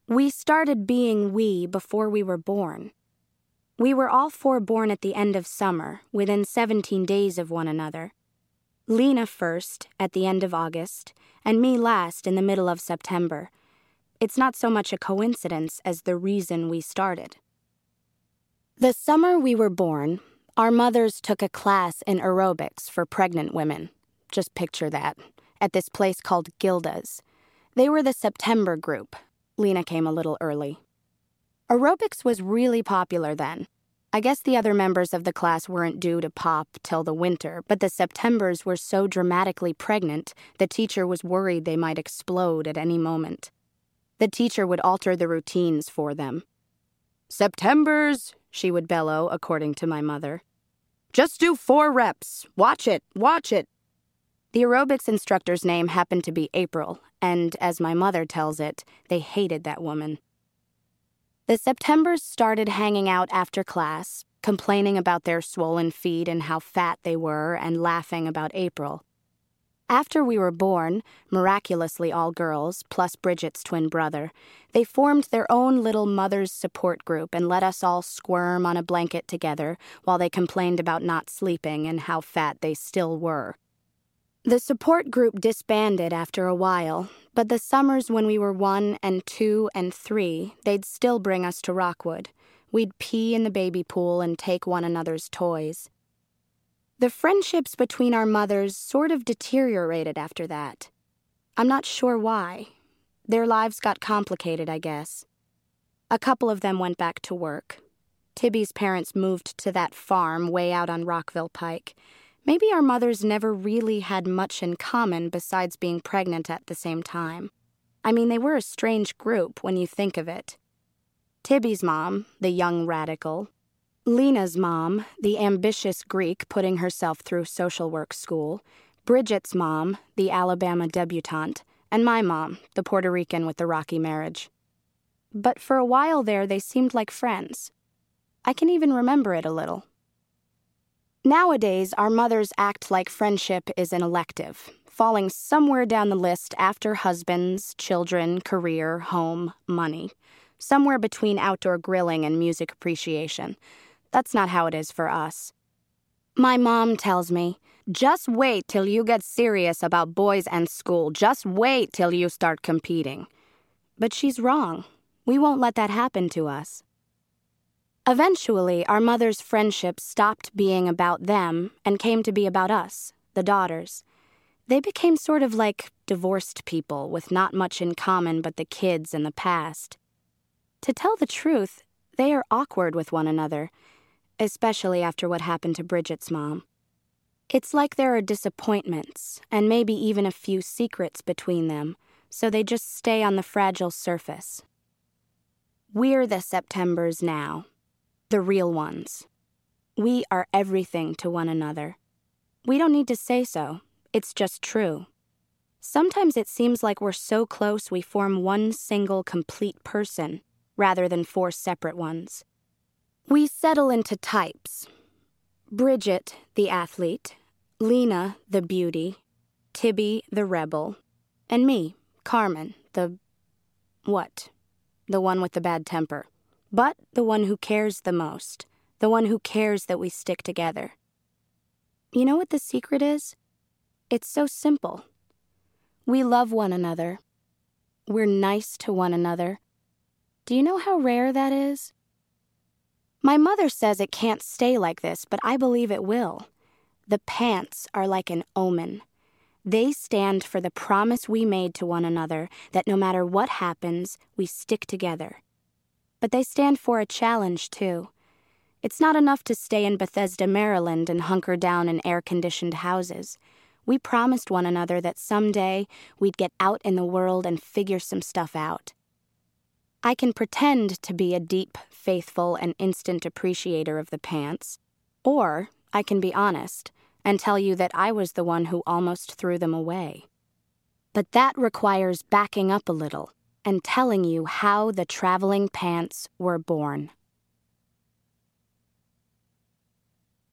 We started being we before we were born. We were all four born at the end of summer, within 17 days of one another. Lena first, at the end of August, and me last in the middle of September. It's not so much a coincidence as the reason we started. The summer we were born, our mothers took a class in aerobics for pregnant women. Just picture that, at this place called Gilda's. They were the September group. Lena came a little early. Aerobics was really popular then. I guess the other members of the class weren't due to pop till the winter, but the Septembers were so dramatically pregnant, the teacher was worried they might explode at any moment. The teacher would alter the routines for them. "Septembers," she would bellow, according to my mother. "Just do 4 reps. Watch it, watch it." The aerobics instructor's name happened to be April, and as my mother tells it, they hated that woman. The Septembers started hanging out after class, complaining about their swollen feet and how fat they were, and laughing about April. After we were born, miraculously all girls, plus Bridget's twin brother, they formed their own little mother's support group and let us all squirm on a blanket together while they complained about not sleeping and how fat they still were. The support group disbanded after a while, but the summers when we were 1 and 2 and 3, they'd still bring us to Rockwood. We'd pee in the baby pool and take one another's toys. The friendships between our mothers sort of deteriorated after that. I'm not sure why. Their lives got complicated, I guess. A couple of them went back to work. Tibby's parents moved to that farm way out on Rockville Pike. Maybe our mothers never really had much in common besides being pregnant at the same time. I mean, they were a strange group when you think of it. Tibby's mom, the young radical. Lena's mom, the ambitious Greek putting herself through social work school. Bridget's mom, the Alabama debutante. And my mom, the Puerto Rican with the rocky marriage. But for a while there, they seemed like friends. I can even remember it a little. Nowadays, our mothers act like friendship is an elective, falling somewhere down the list after husbands, children, career, home, money. Somewhere between outdoor grilling and music appreciation. That's not how it is for us. My mom tells me, "Just wait till you get serious about boys and school. Just wait till you start competing." But she's wrong. We won't let that happen to us. Eventually, our mothers' friendships stopped being about them and came to be about us, the daughters. They became sort of like divorced people with not much in common but the kids and the past. To tell the truth, they are awkward with one another, especially after what happened to Bridget's mom. It's like there are disappointments and maybe even a few secrets between them, so they just stay on the fragile surface. We're the Septembers now. The real ones. We are everything to one another. We don't need to say so. It's just true. Sometimes it seems like we're so close we form one single complete person, rather than 4 separate ones. We settle into types. Bridget, the athlete. Lena, the beauty. Tibby, the rebel. And me, Carmen, the... what? The one with the bad temper. But the one who cares the most, the one who cares that we stick together. You know what the secret is? It's so simple. We love one another. We're nice to one another. Do you know how rare that is? My mother says it can't stay like this, but I believe it will. The pants are like an omen. They stand for the promise we made to one another that no matter what happens, we stick together. But they stand for a challenge, too. It's not enough to stay in Bethesda, Maryland and hunker down in air-conditioned houses. We promised one another that someday we'd get out in the world and figure some stuff out. I can pretend to be a deep, faithful, and instant appreciator of the pants. Or I can be honest and tell you that I was the one who almost threw them away. But that requires backing up a little and telling you how the traveling pants were born.